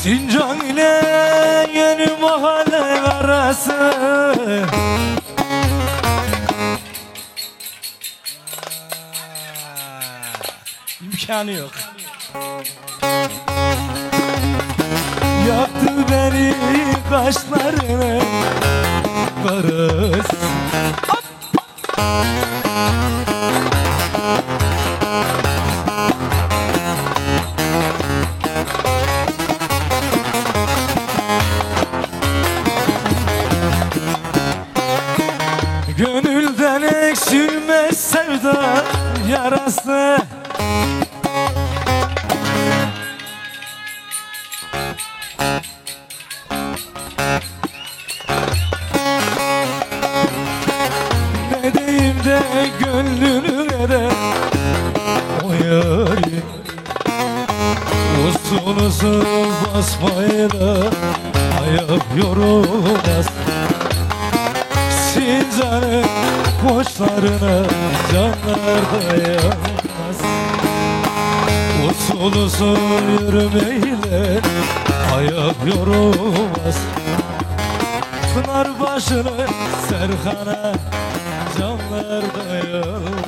Sincan ile yeni mahalle arası. İmkanı yok. Yaktı beni kaşlarını karısı. Gönülden eksilmez sevda yarası. Ne diyeyim de gönlünü veren o yarim, usul usul basmayla ayak yorulmaz. Sincan'ın boşlarına canlar dayanmaz. Usul usul yürümeyle ayak yorulmaz. Pınar başını Serkan'a canlar dayanmaz.